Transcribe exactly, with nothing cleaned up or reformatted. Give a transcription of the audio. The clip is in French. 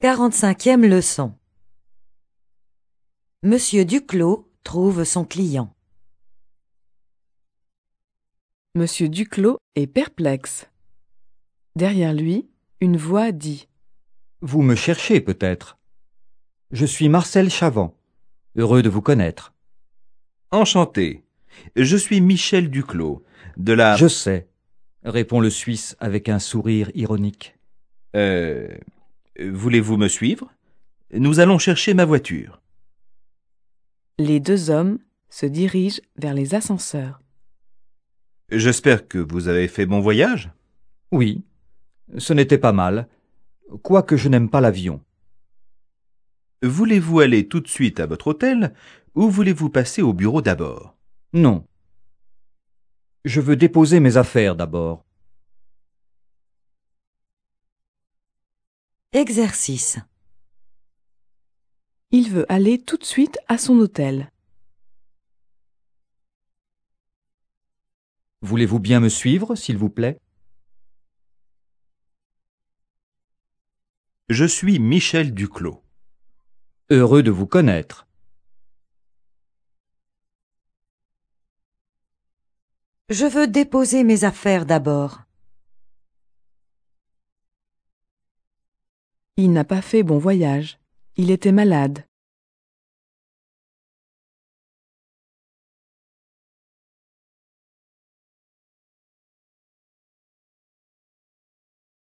quarante-cinquième leçon. Monsieur Duclos trouve son client. Monsieur Duclos est perplexe. Derrière lui, une voix dit « Vous me cherchez peut-être. Je suis Marcel Chavant, heureux de vous connaître. » Enchanté. Je suis Michel Duclos, de la... Je sais, répond le Suisse avec un sourire ironique. Euh... Voulez-vous me suivre? Nous allons chercher ma voiture. Les deux hommes se dirigent vers les ascenseurs. J'espère que vous avez fait bon voyage? Oui, ce n'était pas mal, quoique je n'aime pas l'avion. Voulez-vous aller tout de suite à votre hôtel ou voulez-vous passer au bureau d'abord? Non. Je veux déposer mes affaires d'abord. Exercice. Il veut aller tout de suite à son hôtel. Voulez-vous bien me suivre, s'il vous plaît? Je suis Michel Duclos. Heureux de vous connaître. Je veux déposer mes affaires d'abord. Il n'a pas fait bon voyage. Il était malade.